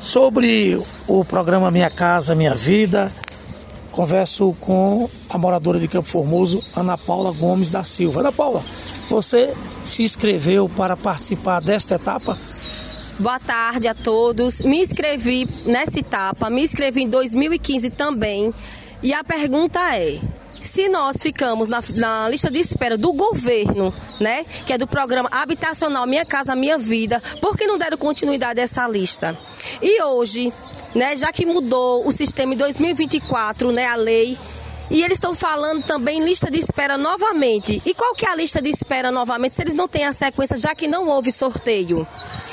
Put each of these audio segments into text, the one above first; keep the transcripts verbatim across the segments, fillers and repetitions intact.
Sobre o programa Minha Casa Minha Vida, converso com a moradora de Campo Formoso, Ana Paula Gomes da Silva. Ana Paula, você se inscreveu para participar desta etapa? Boa tarde a todos. Me inscrevi nessa etapa, me inscrevi em dois mil e quinze também. E a pergunta é: se nós ficamos na, na lista de espera do governo, né, que é do programa habitacional Minha Casa Minha Vida, por que não deram continuidade a essa lista? E hoje, né, já que mudou o sistema em dois mil e vinte e quatro, né, a lei, e eles estão falando também em lista de espera novamente. E qual que é a lista de espera novamente, se eles não têm a sequência, já que não houve sorteio?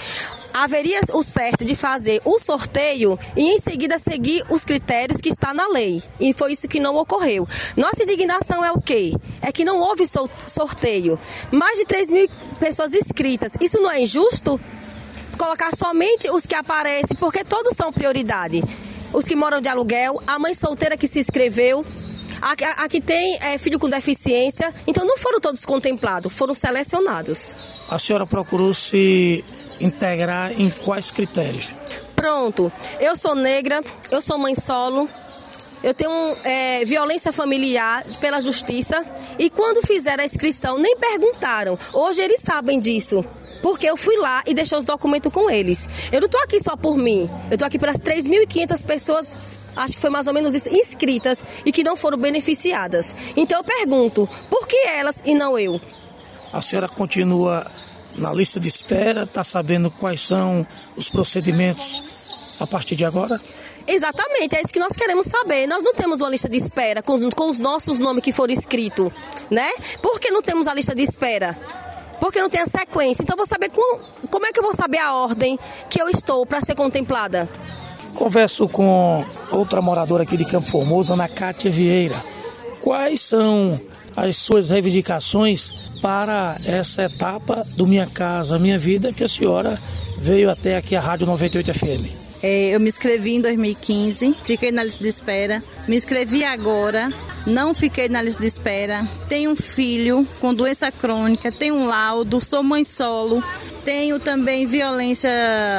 Haveria o certo de fazer o sorteio e em seguida seguir os critérios que está na lei. E foi isso que não ocorreu. Nossa indignação é o quê? É que não houve sorteio. Mais de três mil pessoas inscritas. Isso não é injusto? Colocar somente os que aparecem, porque todos são prioridade. Os que moram de aluguel, a mãe solteira que se inscreveu, a, a, a que tem é, filho com deficiência. Então não foram todos contemplados, foram selecionados. A senhora procurou se integrar em quais critérios? Pronto, eu sou negra, eu sou mãe solo, eu tenho é, violência familiar pela justiça e quando fizeram a inscrição nem perguntaram. Hoje eles sabem disso, porque eu fui lá e deixei os documentos com eles. Eu não estou aqui só por mim, eu estou aqui pelas três mil e quinhentas pessoas, acho que foi mais ou menos isso, inscritas e que não foram beneficiadas. Então eu pergunto, por que elas e não eu? A senhora continua na lista de espera, está sabendo quais são os procedimentos a partir de agora? Exatamente, é isso que nós queremos saber. Nós não temos uma lista de espera com, com os nossos nomes que foram escritos, né? Por que não temos a lista de espera? Porque não tem a sequência. Então, eu vou saber com, como é que eu vou saber a ordem que eu estou para ser contemplada? Converso com outra moradora aqui de Campo Formoso, Ana Cátia Vieira. Quais são as suas reivindicações para essa etapa do Minha Casa Minha Vida que a senhora veio até aqui a Rádio noventa e oito F M? É, eu me inscrevi em dois mil e quinze, fiquei na lista de espera, me inscrevi agora, não fiquei na lista de espera, tenho um filho com doença crônica, tenho um laudo, sou mãe solo, tenho também violência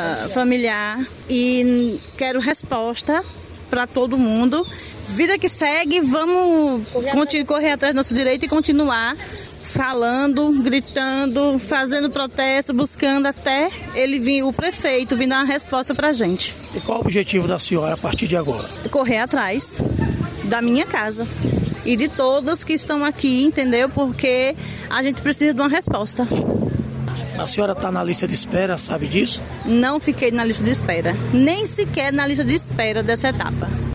familiar e quero resposta para todo mundo. Vida que segue, vamos correr, correr atrás do nosso direito e continuar falando, gritando, fazendo protesto, buscando até ele vir, o prefeito, vir dar uma resposta pra gente. E qual o objetivo da senhora a partir de agora? Correr atrás da minha casa e de todos que estão aqui, entendeu? Porque a gente precisa de uma resposta. A senhora está na lista de espera, sabe disso? Não fiquei na lista de espera, nem sequer na lista de espera dessa etapa.